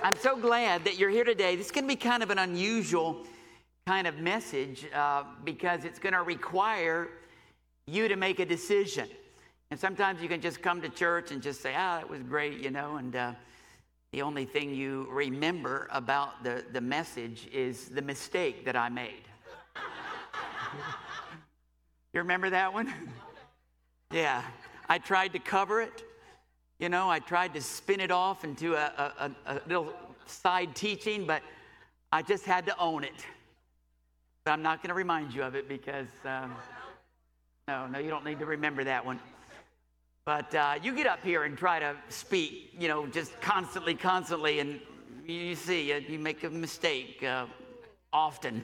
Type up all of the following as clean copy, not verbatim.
I'm so glad that you're here today. This is going to be kind of an unusual kind of message because it's going to require you to make a decision. And sometimes you can just come to church and just say, that was great, and the only thing you remember about the message is the mistake that I made. You remember that one? Yeah. I tried to cover it. I tried to spin it off into a little side teaching, but I just had to own it. But I'm not going to remind you of it because, no, you don't need to remember that one. But you get up here and try to speak, just constantly, and you see, you make a mistake often.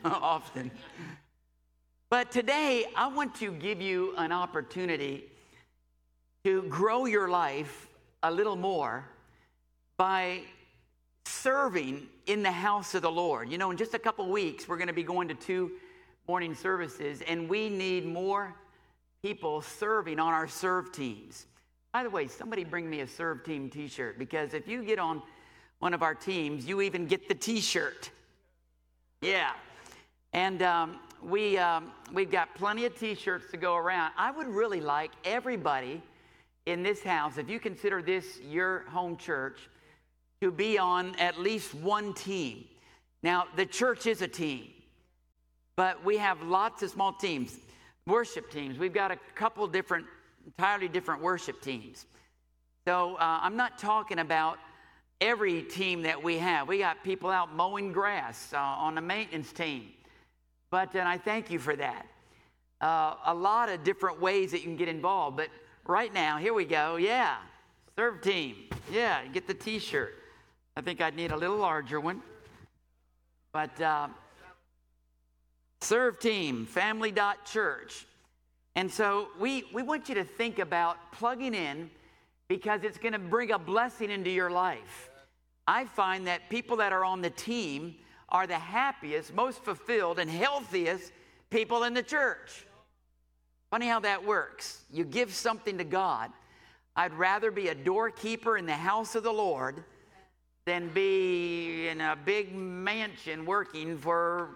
But today, I want to give you an opportunity to grow your life a little more by serving in the house of the Lord. In just a couple weeks, we're going to be going to 2 morning services, and we need more people serving on our serve teams. By the way, somebody bring me a serve team t-shirt, because if you get on one of our teams, you even get the t-shirt. Yeah. And we've got plenty of t-shirts to go around. I would really like everybody in this house, if you consider this your home church, to be on at least one team. Now, the church is a team, but we have lots of small teams, worship teams. We've got a couple entirely different worship teams. So I'm not talking about every team that we have. We got people out mowing grass on the maintenance team. And I thank you for that. A lot of different ways that you can get involved. But right now, here we go. Yeah, serve team. Yeah, get the t-shirt. I think I'd need a little larger one. But serve team, family.church. And so we want you to think about plugging in, because it's going to bring a blessing into your life. I find that people that are on the team are the happiest, most fulfilled, and healthiest people in the church. Funny how that works. You give something to God. I'd rather be a doorkeeper in the house of the Lord than be in a big mansion working for,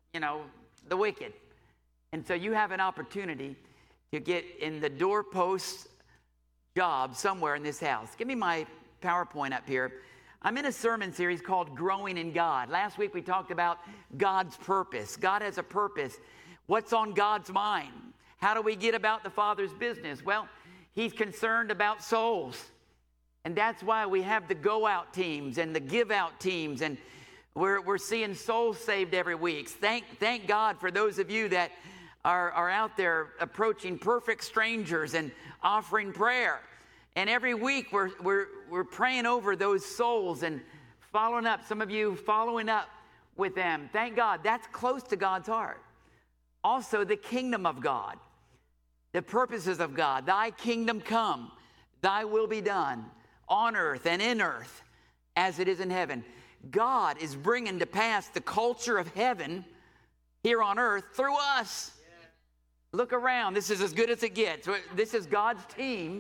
the wicked. And so you have an opportunity to get in the doorpost job somewhere in this house. Give me my PowerPoint up here. I'm in a sermon series called Growing in God. Last week we talked about God's purpose. God has a purpose. What's on God's mind? How do we get about the Father's business? Well, He's concerned about souls. And that's why we have the go out teams and the give out teams. And we're seeing souls saved every week. Thank God for those of you that are out there approaching perfect strangers and offering prayer. And every week we're praying over those souls and following up. Some of you following up with them. Thank God. That's close to God's heart. Also, the kingdom of God, the purposes of God. Thy kingdom come, thy will be done on earth and in earth as it is in heaven. God is bringing to pass the culture of heaven here on earth through us. Look around. This is as good as it gets. This is God's team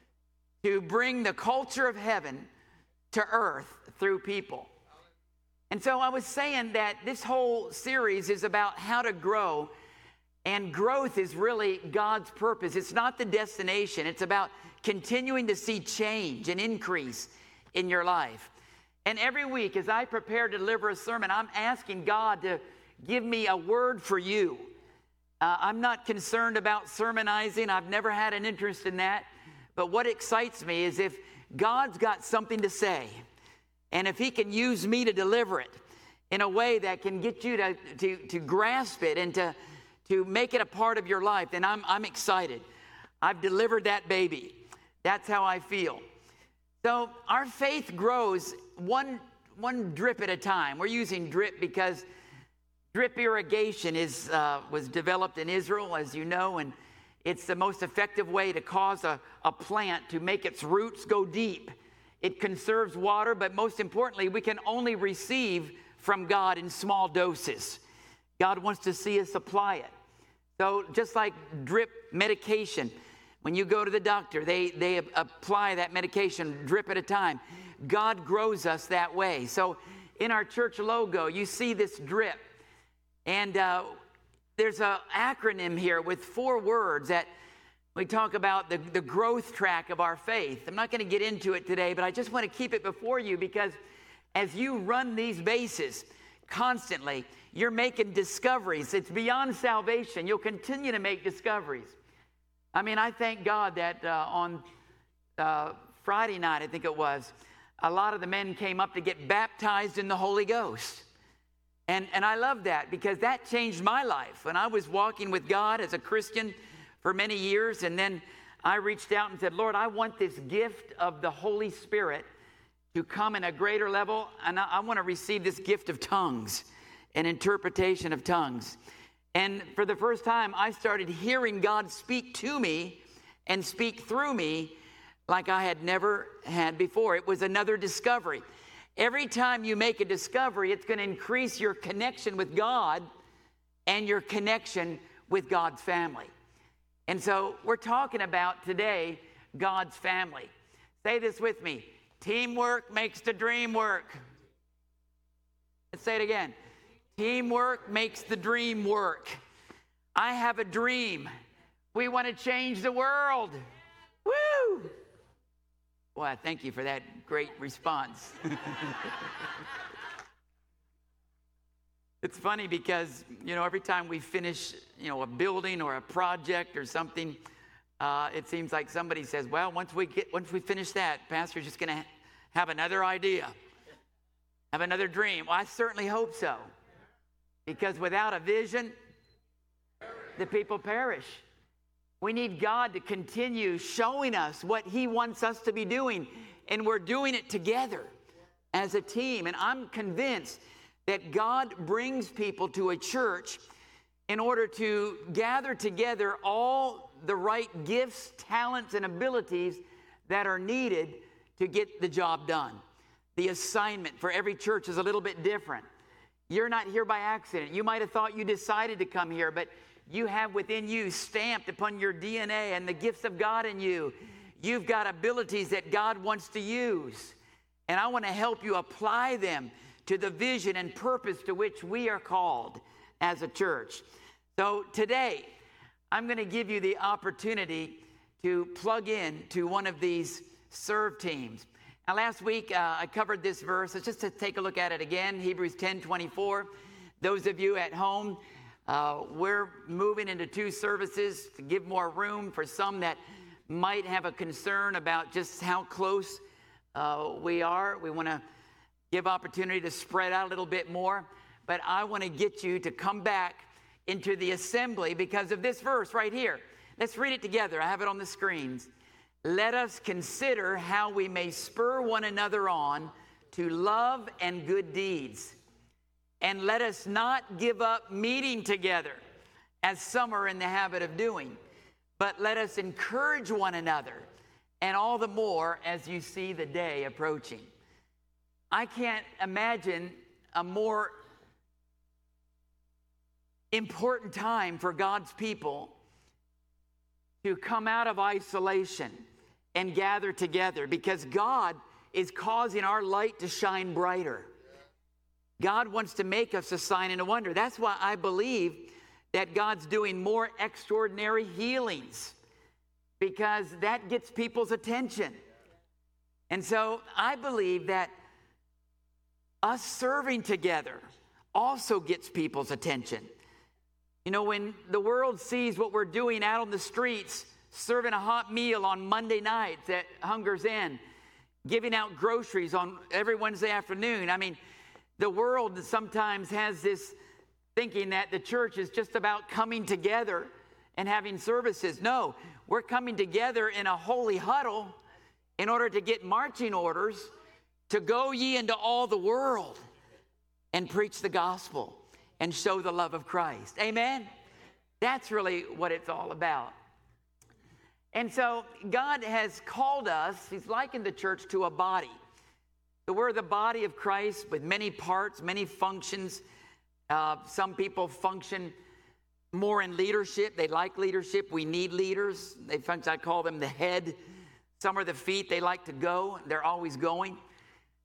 to bring the culture of heaven to earth through people. And so I was saying that this whole series is about how to grow. And growth is really God's purpose. It's not the destination. It's about continuing to see change and increase in your life. And every week as I prepare to deliver a sermon, I'm asking God to give me a word for you. I'm not concerned about sermonizing. I've never had an interest in that. But what excites me is if God's got something to say, and if He can use me to deliver it in a way that can get you to grasp it and to make it a part of your life, then I'm excited. I've delivered that baby. That's how I feel. So our faith grows one drip at a time. We're using drip because drip irrigation was developed in Israel, as you know, and it's the most effective way to cause a plant to make its roots go deep. It conserves water, but most importantly, we can only receive from God in small doses. God wants to see us apply it. So just like drip medication, when you go to the doctor, they apply that medication drip at a time. God grows us that way. So in our church logo, you see this drip. And there's an acronym here with 4 words that we talk about the growth track of our faith. I'm not going to get into it today, but I just want to keep it before you, because as you run these bases constantly, you're making discoveries. It's beyond salvation. You'll continue to make discoveries. I mean, I thank God that on Friday night, I think it was, a lot of the men came up to get baptized in the Holy Ghost. And I love that, because that changed my life. When I was walking with God as a Christian for many years, and then I reached out and said, Lord, I want this gift of the Holy Spirit to come in a greater level, and I want to receive this gift of tongues, an interpretation of tongues. And for the first time, I started hearing God speak to me and speak through me like I had never had before. It was another discovery. Every time you make a discovery, it's going to increase your connection with God and your connection with God's family. And so we're talking about today God's family. Say this with me. Teamwork makes the dream work. Let's say it again. Teamwork makes the dream work. I have a dream. We want to change the world. Woo! Well, thank you for that great response. It's funny because, every time we finish, a building or a project or something, it seems like somebody says, well, once we finish that, Pastor's just going to have another idea, have another dream. Well, I certainly hope so, because without a vision, the people perish. We need God to continue showing us what He wants us to be doing, and we're doing it together as a team. And I'm convinced that God brings people to a church in order to gather together all the right gifts, talents, and abilities that are needed to get the job done. The assignment for every church is a little bit different. You're not here by accident. You might have thought you decided to come here, but you have within you, stamped upon your DNA and the gifts of God in you, you've got abilities that God wants to use. And I want to help you apply them to the vision and purpose to which we are called as a church. So today, I'm going to give you the opportunity to plug in to one of these serve teams. Now, last week, I covered this verse. Let's just take a look at it again, Hebrews 10:24. Those of you at home, we're moving into 2 services to give more room for some that might have a concern about just how close we are. We want to give opportunity to spread out a little bit more. But I want to get you to come back into the assembly because of this verse right here. Let's read it together. I have it on the screens. Let us consider how we may spur one another on to love and good deeds. And let us not give up meeting together, as some are in the habit of doing, but let us encourage one another, and all the more as you see the day approaching. I can't imagine a more important time for God's people to come out of isolation and gather together, because God is causing our light to shine brighter. God wants to make us a sign and a wonder. That's why I believe that God's doing more extraordinary healings, because that gets people's attention. And so I believe that us serving together also gets people's attention. When the world sees what we're doing out on the streets, serving a hot meal on Monday nights at Hunger's Inn, giving out groceries on every Wednesday afternoon. I mean, the world sometimes has this thinking that the church is just about coming together and having services. No, we're coming together in a holy huddle in order to get marching orders to go ye into all the world and preach the gospel and show the love of Christ. Amen? That's really what it's all about. And so God has called us, He's likened the church to a body. So we're the body of Christ with many parts, many functions. Some people function more in leadership. They like leadership. We need leaders. I call them the head. Some are the feet. They like to go. They're always going.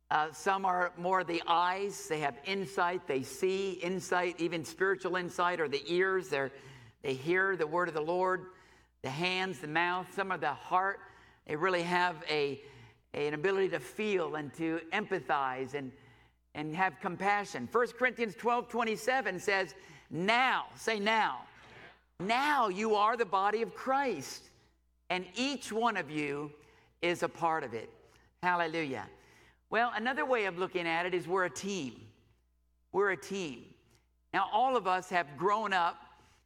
Some are more the eyes. They have insight. They see insight, even spiritual insight, or the ears. They hear the word of the Lord. The hands, the mouth. Some are the heart. They really have an ability to feel and to empathize and have compassion. 1 Corinthians 12:27 says, now, say now. Now you are the body of Christ, and each one of you is a part of it. Hallelujah. Well, another way of looking at it is we're a team. We're a team. Now, all of us have grown up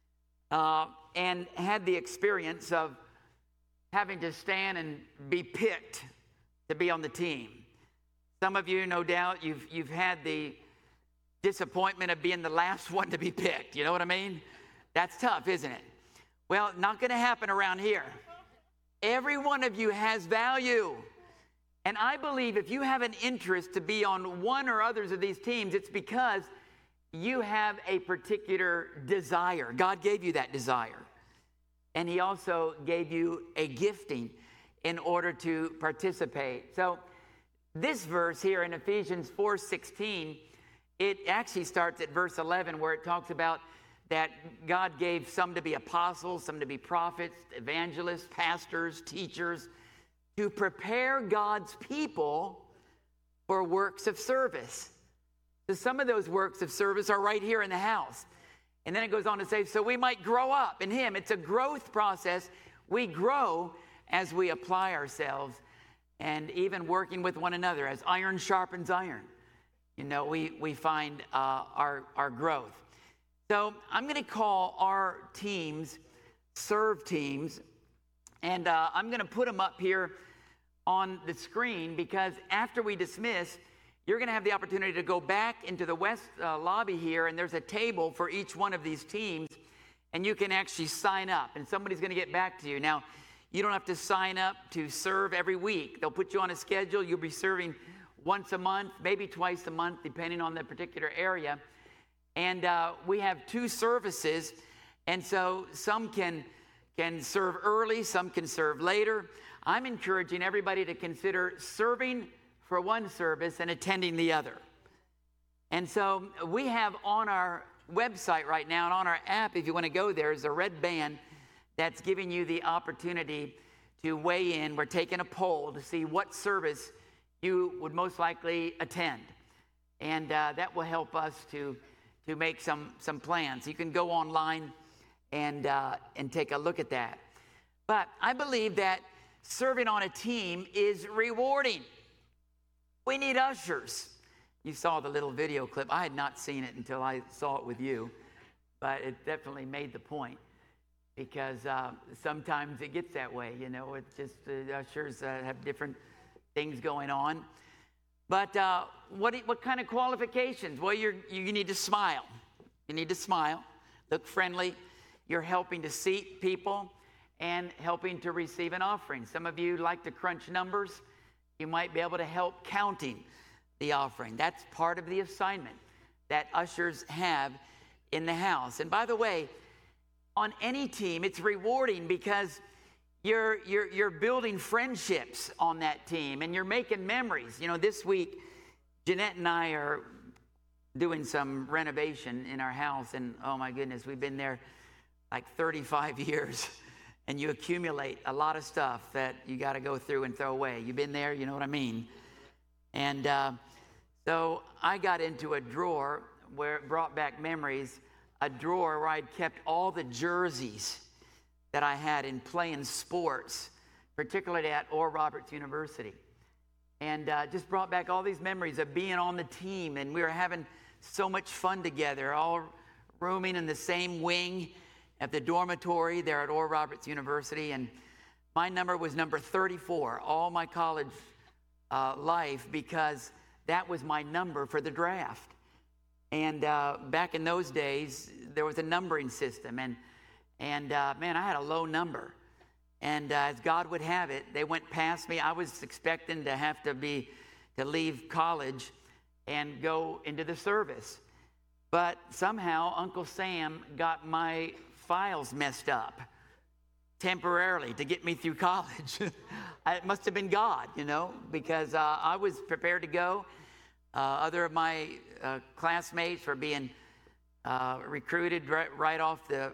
and had the experience of having to stand and be picked to be on the team. Some of you, no doubt, you've had the disappointment of being the last one to be picked. You know what I mean? That's tough, isn't it? Well, not going to happen around here. Every one of you has value. And I believe if you have an interest to be on one or others of these teams, it's because you have a particular desire. God gave you that desire. And he also gave you a gifting in order to participate. So this verse here in Ephesians 4:16, it actually starts at verse 11 where it talks about that God gave some to be apostles, some to be prophets, evangelists, pastors, teachers, to prepare God's people for works of service. So some of those works of service are right here in the house. And then it goes on to say, so we might grow up in him. It's a growth process. We grow as we apply ourselves and even working with one another as iron sharpens iron. You know, we find our growth. So I'm going to call our teams serve teams. And I'm going to put them up here on the screen because after we dismiss, you're going to have the opportunity to go back into the west lobby here, and there's a table for each one of these teams, and you can actually sign up, and somebody's going to get back to you. Now, you don't have to sign up to serve every week. They'll put you on a schedule. You'll be serving once a month, maybe twice a month, depending on the particular area. And we have 2 services, and so some can serve early, some can serve later. I'm encouraging everybody to consider serving for one service and attending the other. And so we have on our website right now and on our app, if you want to go there, is a red band that's giving you the opportunity to weigh in. We're taking a poll to see what service you would most likely attend. And that will help us to make some plans. You can go online and take a look at that. But I believe that serving on a team is rewarding. We need ushers. You saw the little video clip. I had not seen it until I saw it with you, but it definitely made the point because sometimes it gets that way. You know, it's just ushers have different things going on. But what kind of qualifications? Well, you need to smile. You need to smile, look friendly. You're helping to seat people and helping to receive an offering. Some of you like to crunch numbers. You might be able to help counting the offering. That's part of the assignment that ushers have in the house. And by the way, on any team, it's rewarding because you're building friendships on that team and you're making memories. You know, this week, Jeanette and I are doing some renovation in our house, and oh my goodness, we've been there like 35 years, and you accumulate a lot of stuff that you got to go through and throw away. You've been there, you know what I mean? And so I got into a drawer where it brought back memories, a drawer where I'd kept all the jerseys that I had in playing sports, particularly at Oral Roberts University. And just brought back all these memories of being on the team, and we were having so much fun together, all rooming in the same wing at the dormitory there at Oral Roberts University. And my number was number 34 all my college life because that was my number for the draft. And back in those days, there was a numbering system, and man, I had a low number. And as God would have it, they went past me. I was expecting to have to leave college and go into the service. But somehow Uncle Sam got my files messed up. temporarily to get me through college. It must have been God, because I was prepared to go. Other of my classmates were being recruited right off the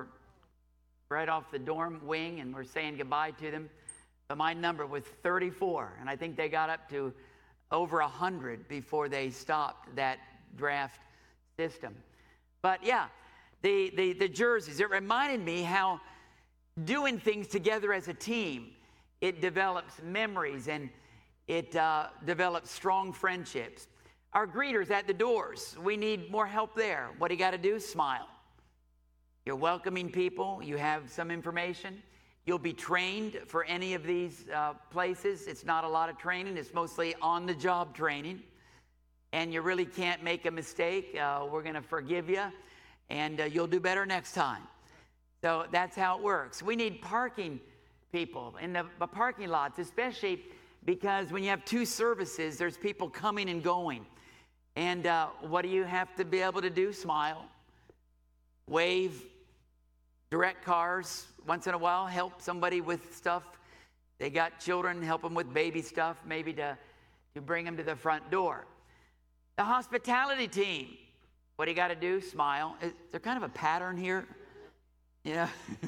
dorm wing, and we're saying goodbye to them. But my number was 34, and I think they got up to over 100 before they stopped that draft system. But yeah, the jerseys, it reminded me how doing things together as a team, it develops memories and it develops strong friendships. Our greeters at the doors, we need more help there. What do you got to do? Smile. You're welcoming people. You have some information. You'll be trained for any of these places. It's not a lot of training. It's mostly on-the-job training. And you really can't make a mistake. We're going to forgive you, and you'll do better next time. So that's how it works. We need parking people in the parking lots, especially because when you have two services, there's people coming and going. And what do you have to be able to do? Smile, wave, direct cars once in a while, help somebody with stuff. They got children, help them with baby stuff, maybe to bring them to the front door. The hospitality team, what do you got to do? Smile. Is there kind of a pattern here? Yeah.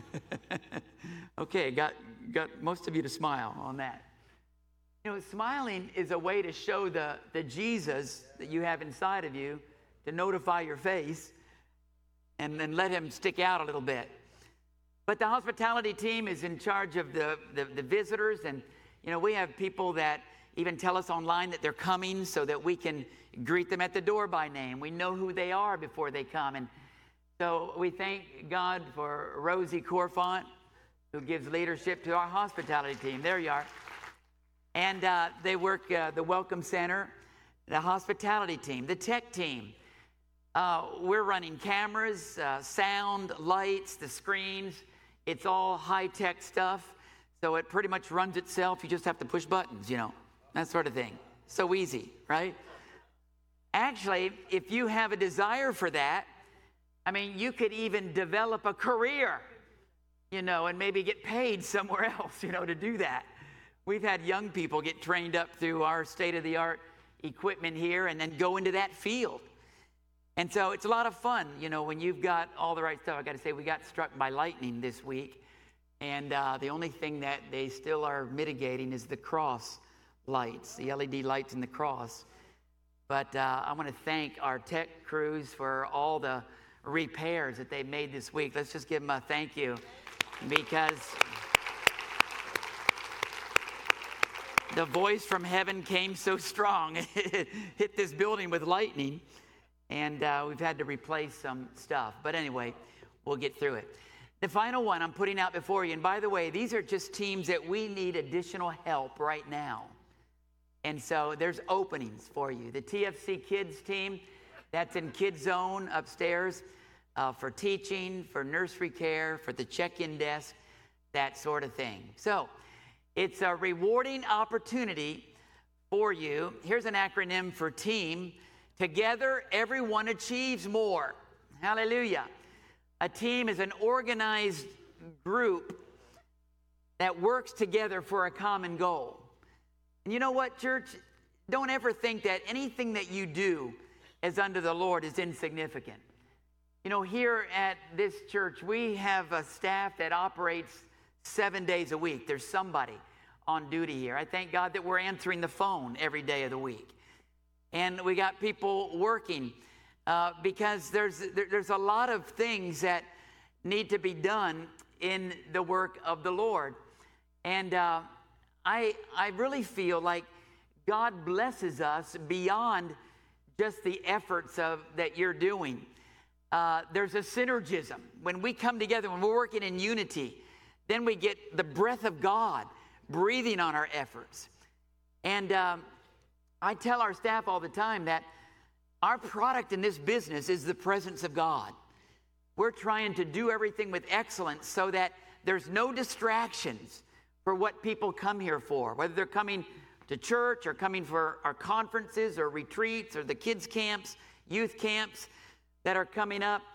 Okay, got most of you to smile on that. Smiling is a way to show the Jesus that you have inside of you, to notify your face and then let him stick out a little bit. But the hospitality team is in charge of the visitors, and we have people that even tell us online that they're coming so that we can greet them at the door by name. We know who they are before they come. And so we thank God for Rosie Corfont, who gives leadership to our hospitality team. There you are. And they work the Welcome Center, the hospitality team, the tech team. We're running cameras, sound, lights, the screens. It's all high-tech stuff, so it pretty much runs itself. You just have to push buttons, that sort of thing. So easy, right? Actually, if you have a desire for that, you could even develop a career, and maybe get paid somewhere else, to do that. We've had young people get trained up through our state-of-the-art equipment here and then go into that field. And so it's a lot of fun, when you've got all the right stuff. I got to say, we got struck by lightning this week, and the only thing that they still are mitigating is the cross lights, the LED lights in the cross. But I want to thank our tech crews for all the repairs that they made this week. Let's just give them a thank you, because the voice from heaven came so strong. It hit this building with lightning, and we've had to replace some stuff. But anyway, we'll get through it. The final one I'm putting out before you, and by the way, these are just teams that we need additional help right now. And so there's openings for you. The TFC Kids team, that's in Kids Zone upstairs, for teaching, for nursery care, for the check-in desk, that sort of thing. So it's a rewarding opportunity for you. Here's an acronym for team. Together, everyone achieves more. Hallelujah. A team is an organized group that works together for a common goal. And you know what, church? Don't ever think that anything that you do as under the Lord is insignificant. Here at this church, we have a staff that operates 7 days a week. There's somebody on duty here. I thank God that we're answering the phone every day of the week. And we got people working because there's a lot of things that need to be done in the work of the Lord. And I really feel like God blesses us beyond just the efforts that you're doing. There's a synergism. When we come together, when we're working in unity, then we get the breath of God breathing on our efforts. And I tell our staff all the time that our product in this business is the presence of God. We're trying to do everything with excellence so that there's no distractions for what people come here for, whether they're coming to church or coming for our conferences or retreats or the kids' camps, youth camps that are coming up.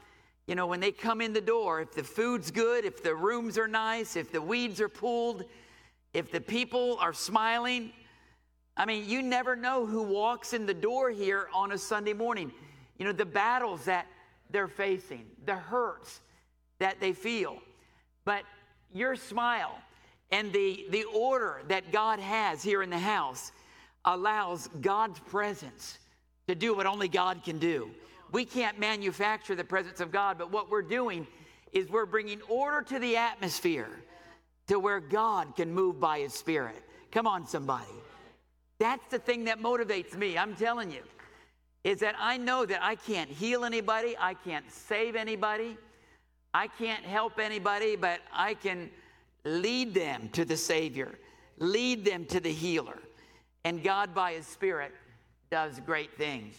You know, when they come in the door, if the food's good, if the rooms are nice, if the weeds are pulled, if the people are smiling, I mean, you never know who walks in the door here on a Sunday morning. You know, the battles that they're facing, the hurts that they feel. But your smile and the order that God has here in the house allows God's presence to do what only God can do. We can't manufacture the presence of God, but what we're doing is we're bringing order to the atmosphere to where God can move by His Spirit. Come on, somebody. That's the thing that motivates me, I'm telling you, is that I know that I can't heal anybody, I can't save anybody, I can't help anybody, but I can lead them to the Savior, lead them to the healer. And God, by His Spirit, does great things.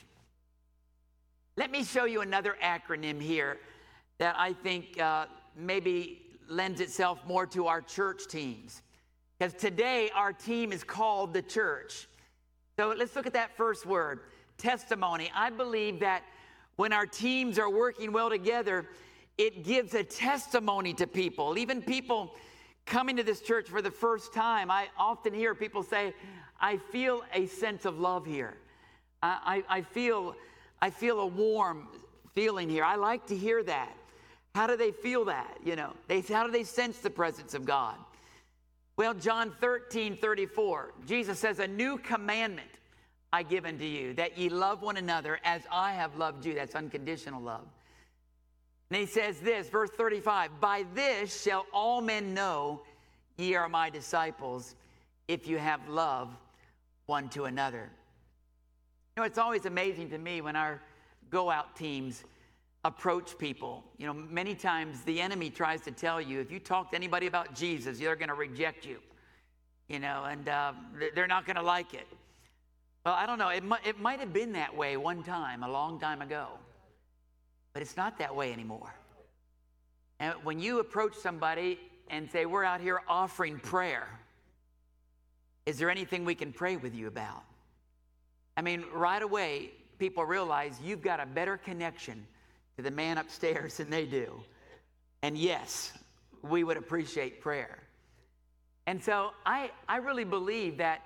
Let me show you another acronym here that I think maybe lends itself more to our church teams. Because today our team is called the church. So let's look at that first word, testimony. I believe that when our teams are working well together, it gives a testimony to people. Even people coming to this church for the first time, I often hear people say, I feel a sense of love here. I feel a warm feeling here. I like to hear that. How do they feel that? You know, how do they sense the presence of God? Well, John 13:34, Jesus says, a new commandment I give unto you, that ye love one another as I have loved you. That's unconditional love. And He says this, verse 35, by this shall all men know ye are my disciples, if you have love one to another. You know, it's always amazing to me when our go-out teams approach people. You know, many times the enemy tries to tell you, if you talk to anybody about Jesus, they're going to reject you, you know, and they're not going to like it. Well, I don't know. It might have been that way one time, a long time ago, but it's not that way anymore. And when you approach somebody and say, we're out here offering prayer, is there anything we can pray with you about? I mean, right away, people realize you've got a better connection to the man upstairs than they do. And yes, we would appreciate prayer. And so I really believe that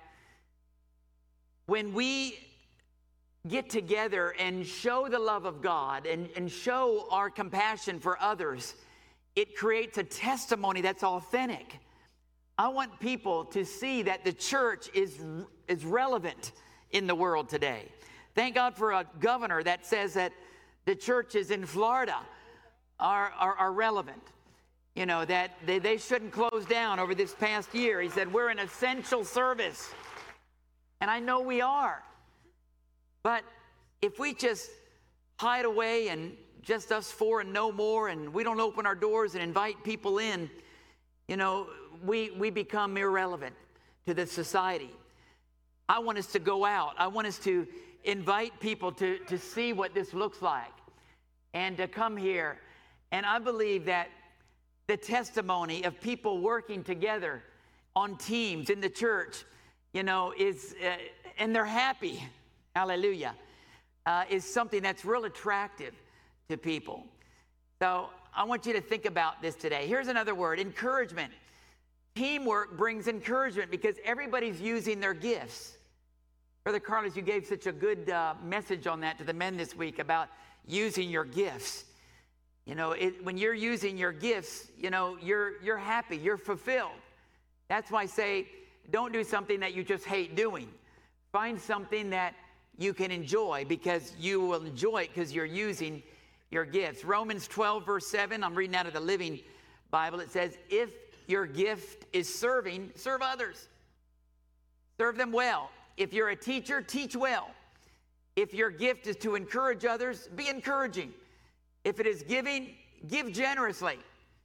when we get together and show the love of God and show our compassion for others, it creates a testimony that's authentic. I want people to see that the church is relevant in the world today. Thank God for a governor that says that the churches in Florida are relevant. You know, that they shouldn't close down over this past year. He said, we're an essential service. And I know we are. But if we just hide away and just us four and no more, and we don't open our doors and invite people in, you know, we become irrelevant to the society. I want us to go out. I want us to invite people to see what this looks like and to come here. And I believe that the testimony of people working together on teams in the church, you know, is, and they're happy, hallelujah, is something that's real attractive to people. So I want you to think about this today. Here's another word, encouragement. Teamwork brings encouragement because everybody's using their gifts. Brother Carlos, you gave such a good message on that to the men this week about using your gifts. You know, when you're using your gifts, you know, you're happy, you're fulfilled. That's why I say, don't do something that you just hate doing. Find something that you can enjoy because you will enjoy it because you're using your gifts. Romans 12, verse 7, I'm reading out of the Living Bible. It says, if your gift is serving, serve others. Serve them well. If you're a teacher, teach well. If your gift is to encourage others, be encouraging. If it is giving, give generously.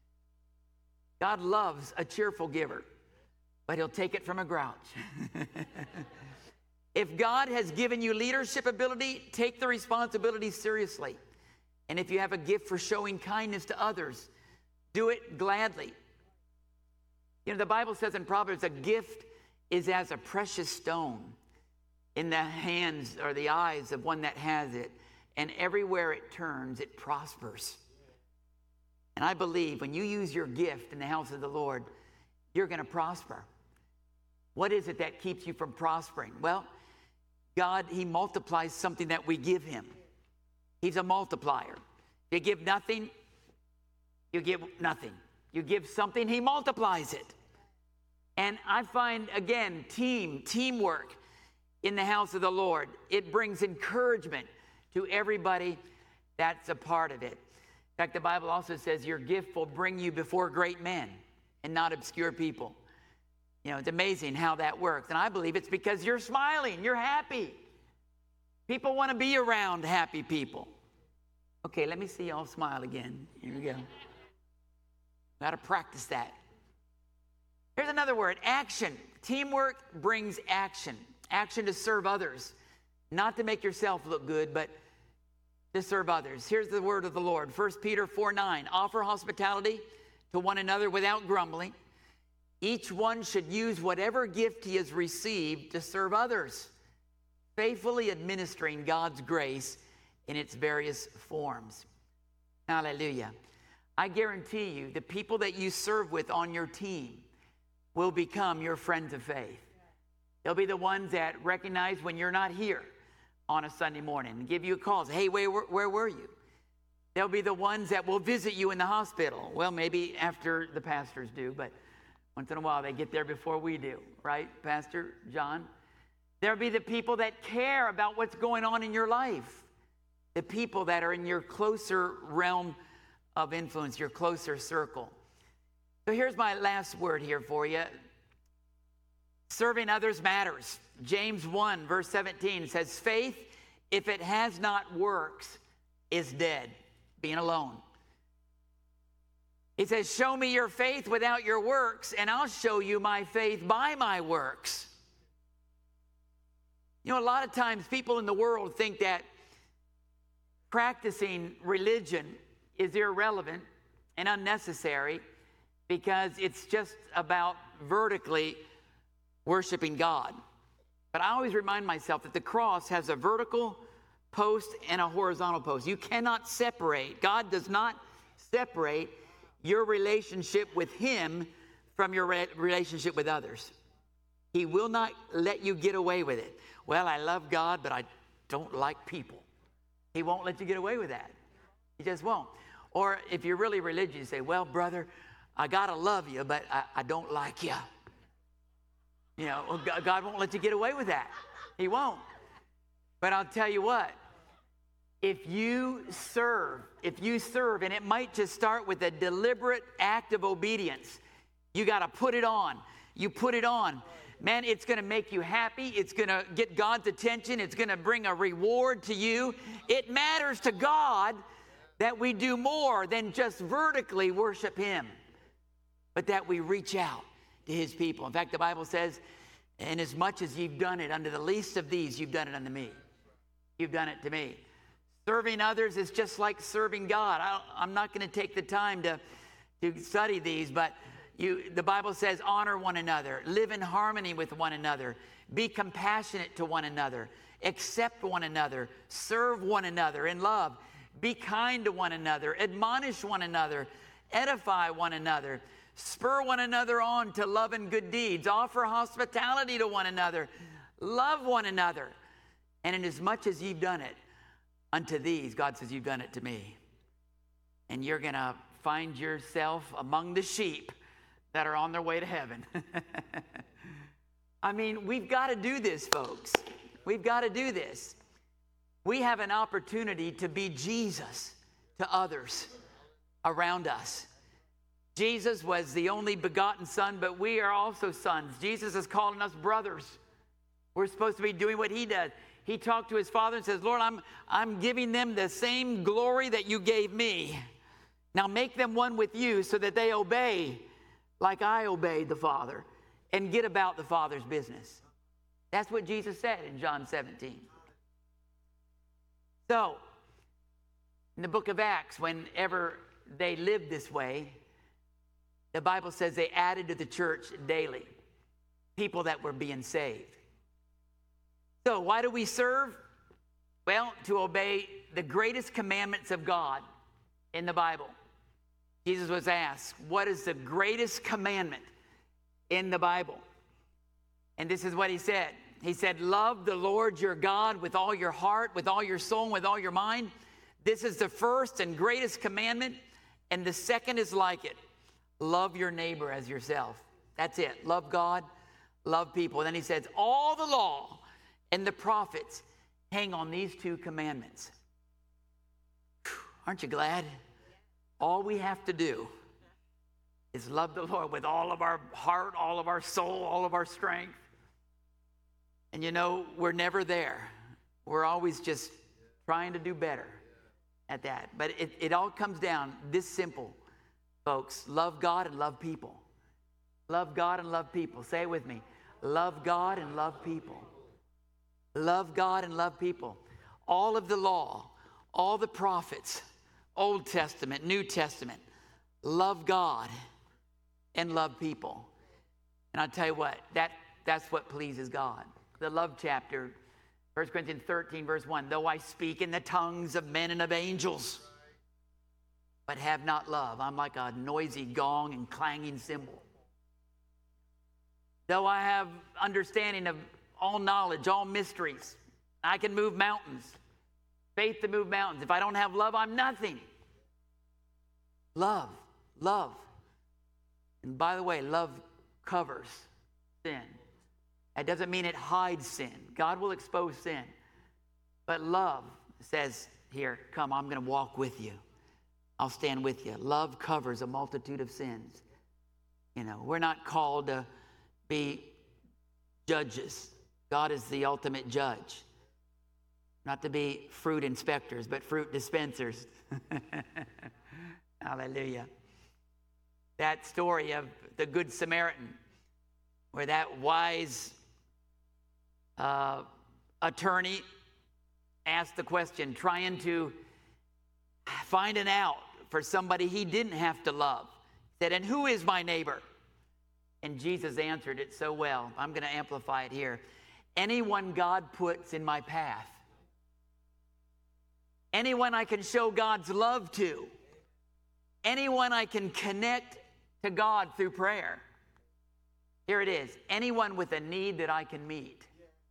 God loves a cheerful giver, but He'll take it from a grouch. If God has given you leadership ability, take the responsibility seriously. And if you have a gift for showing kindness to others, do it gladly. You know, the Bible says in Proverbs, a gift is as a precious stone in the hands or the eyes of one that has it. And everywhere it turns, it prospers. And I believe when you use your gift in the house of the Lord, you're going to prosper. What is it that keeps you from prospering? Well, God, he multiplies something that we give him. He's a multiplier. You give nothing, you give nothing. You give something, he multiplies it. And I find, again, teamwork in the house of the Lord. It brings encouragement to everybody that's a part of it. In fact, the Bible also says your gift will bring you before great men and not obscure people. You know, it's amazing how that works. And I believe it's because you're smiling, you're happy. People want to be around happy people. Okay, let me see y'all smile again. Here we go. Got to practice that. Here's another word, action. Teamwork brings action. Action to serve others. Not to make yourself look good, but to serve others. Here's the word of the Lord. 1 Peter 4:9. Offer hospitality to one another without grumbling. Each one should use whatever gift he has received to serve others, faithfully administering God's grace in its various forms. Hallelujah. I guarantee you, the people that you serve with on your team will become your friends of faith. They'll be the ones that recognize when you're not here on a Sunday morning and give you a call. Say, hey, where were you? They'll be the ones that will visit you in the hospital. Well, maybe after the pastors do, but once in a while they get there before we do, right, Pastor John? There'll be the people that care about what's going on in your life. The people that are in your closer realm of influence, your closer circle. So here's my last word here for you. Serving others matters. James 1, verse 17 says, faith, if it has not works, is dead, being alone. It says, show me your faith without your works, and I'll show you my faith by my works. You know, a lot of times people in the world think that practicing religion is irrelevant and unnecessary because it's just about vertically worshiping God. But I always remind myself that the cross has a vertical post and a horizontal post. You cannot separate. God does not separate your relationship with him from your relationship with others. He will not let you get away with it. Well, I love God, but I don't like people. He won't let you get away with that. He just won't. Or if you're really religious, you say, well, brother, I got to love you, but I don't like you. You know, God won't let you get away with that. He won't. But I'll tell you what, if you serve, and it might just start with a deliberate act of obedience, you got to put it on. You put it on. Man, it's going to make you happy. It's going to get God's attention. It's going to bring a reward to you. It matters to God that we do more than just vertically worship him, but that we reach out to his people. In fact, the Bible says, and as much as you've done it unto the least of these, you've done it unto me. You've done it to me. Serving others is just like serving God. I'm not going to take the time to study these, but the Bible says honor one another, live in harmony with one another, be compassionate to one another, accept one another, serve one another in love, be kind to one another, admonish one another, edify one another, spur one another on to love and good deeds, offer hospitality to one another, love one another. And inasmuch as you've done it unto these, God says you've done it to me. And you're going to find yourself among the sheep that are on their way to heaven. I mean, we've got to do this, folks. We've got to do this. We have an opportunity to be Jesus to others around us. Jesus was the only begotten son, but we are also sons. Jesus is calling us brothers. We're supposed to be doing what he does. He talked to his father and says, Lord, I'm giving them the same glory that you gave me. Now make them one with you so that they obey like I obeyed the Father and get about the Father's business. That's what Jesus said in John 17. So, in the book of Acts, whenever they lived this way, the Bible says they added to the church daily people that were being saved. So, why do we serve? Well, to obey the greatest commandments of God in the Bible. Jesus was asked, what is the greatest commandment in the Bible? And this is what he said. He said, love the Lord your God with all your heart, with all your soul, and with all your mind. This is the first and greatest commandment. And the second is like it. Love your neighbor as yourself. That's it. Love God, love people. And then he says, all the law and the prophets hang on these two commandments. Whew, aren't you glad? All we have to do is love the Lord with all of our heart, all of our soul, all of our strength. And you know, we're never there. We're always just trying to do better at that. But it all comes down this simple, folks. Love God and love people. Love God and love people. Say it with me. Love God and love people. Love God and love people. All of the law, all the prophets, Old Testament, New Testament, love God and love people. And I'll tell you what, that's what pleases God. The love chapter, 1 Corinthians 13, verse 1, though I speak in the tongues of men and of angels, but have not love, I'm like a noisy gong and clanging cymbal. Though I have understanding of all knowledge, all mysteries, I can move mountains, faith to move mountains. If I don't have love, I'm nothing. Love, love. And by the way, love covers sin. That doesn't mean it hides sin. God will expose sin. But love says here, come, I'm going to walk with you. I'll stand with you. Love covers a multitude of sins. You know, we're not called to be judges. God is the ultimate judge. Not to be fruit inspectors, but fruit dispensers. Hallelujah. That story of the Good Samaritan, where that wise attorney asked the question, trying to find an out for somebody he didn't have to love. He said, and who is my neighbor? And Jesus answered it so well. I'm going to amplify it here. Anyone God puts in my path. Anyone I can show God's love to. Anyone I can connect to God through prayer. Here it is. Anyone with a need that I can meet.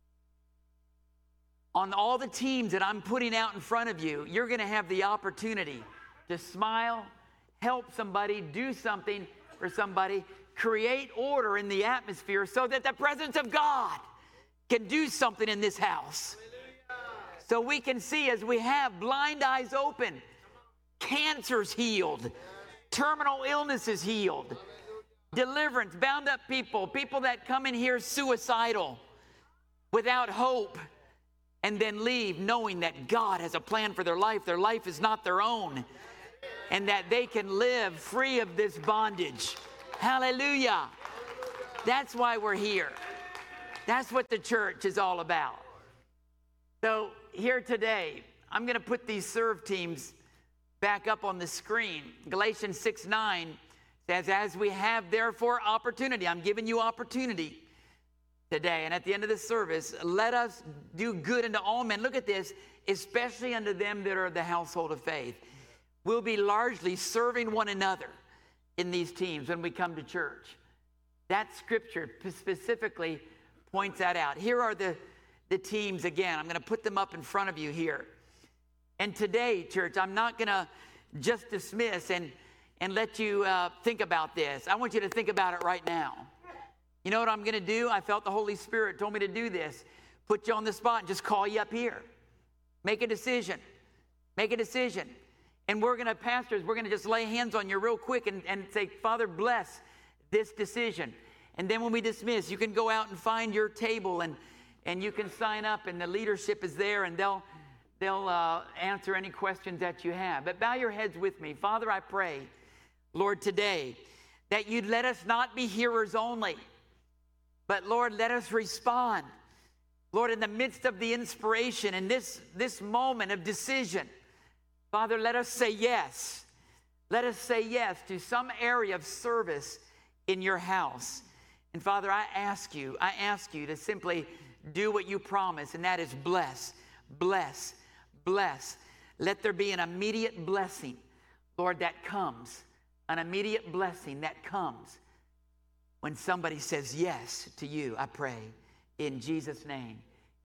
On all the teams that I'm putting out in front of you, you're going to have the opportunity to smile, help somebody, do something for somebody, create order in the atmosphere so that the presence of God can do something in this house. So we can see as we have blind eyes open, cancers healed, terminal illnesses healed, deliverance, bound up people that come in here suicidal, without hope, and then leave knowing that God has a plan for their life. Their life is not their own, and that they can live free of this bondage. Hallelujah. That's why we're here. That's what the church is all about. So here today, I'm going to put these serve teams back up on the screen. Galatians 6:9 says, as we have therefore opportunity, I'm giving you opportunity today. And at the end of the service, let us do good unto all men. Look at this, especially unto them that are of the household of faith. We'll be largely serving one another in these teams when we come to church. That scripture specifically points that out. Here are the teams again. I'm going to put them up in front of you here. And today, church, I'm not going to just dismiss and let you think about this. I want you to think about it right now. You know what I'm going to do? I felt the Holy Spirit told me to do this. Put you on the spot and just call you up here. Make a decision. Make a decision. And we're going to, pastors, we're going to just lay hands on you real quick and say, Father, bless this decision. And then when we dismiss, you can go out and find your table and you can sign up, and the leadership is there, and they'll answer any questions that you have. But bow your heads with me. Father, I pray, Lord, today that you'd let us not be hearers only, but Lord, let us respond. Lord, in the midst of the inspiration and this moment of decision, Father, let us say yes. Let us say yes to some area of service in your house. And Father, I ask you to simply do what you promise, and that is bless, bless, bless. Let there be an immediate blessing, Lord, that comes an immediate blessing that comes when somebody says yes to you, I pray, in Jesus' name.